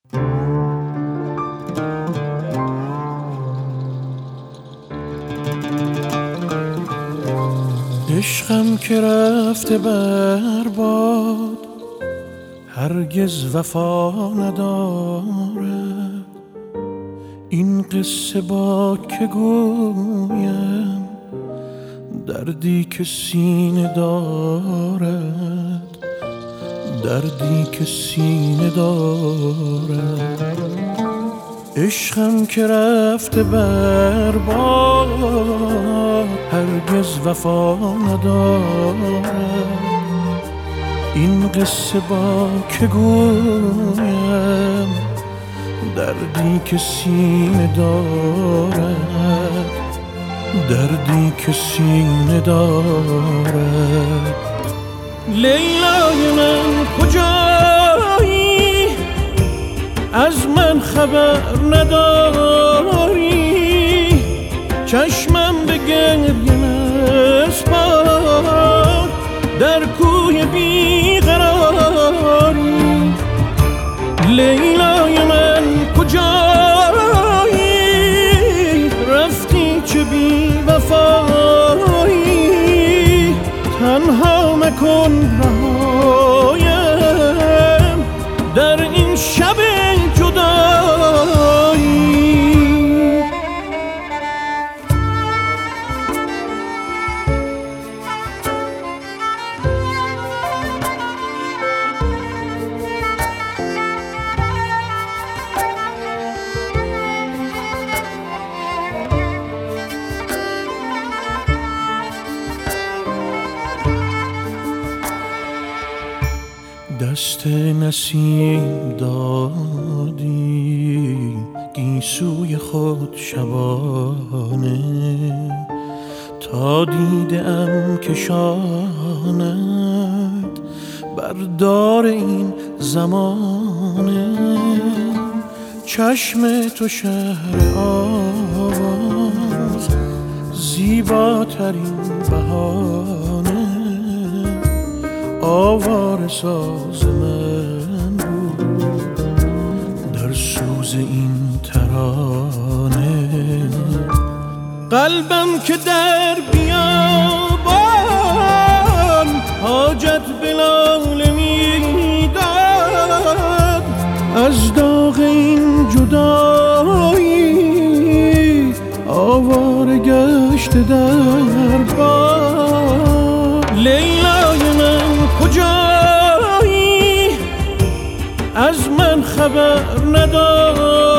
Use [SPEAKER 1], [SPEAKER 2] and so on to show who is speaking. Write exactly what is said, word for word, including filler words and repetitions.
[SPEAKER 1] عشقم که رفته برباد، هرگز وفا ندارد. این قصه با که گویم، دردی که سینه دارد، دردی که سینه دارد. عشقم که رفته برباد، هرگز وفا ندارد. این قصه با که گویم، دردی که سینه دارد، دردی که سینه دارد. لیلای من کجایی؟ از من خبر نداری؟ چشمم به گریه مسپار، در کوی بیقراری. لیلای من کجایی؟ رفتی چه بی وفایی، تنها مکن رهایم در این شب جدایی. دست نسیم دادی گیسوی خود شبانه، تا دیدم کشاند بر دار این زمانه. چشم تو شهر آواز، زیباترین بهانه. آواره ساز من بود در سوز این ترانه. قلبم که در بیابان حاجت به لاله میداد، از داغ این جدایی آواره گشت در باد. لیلای من کجایی؟ از من خبر نداری؟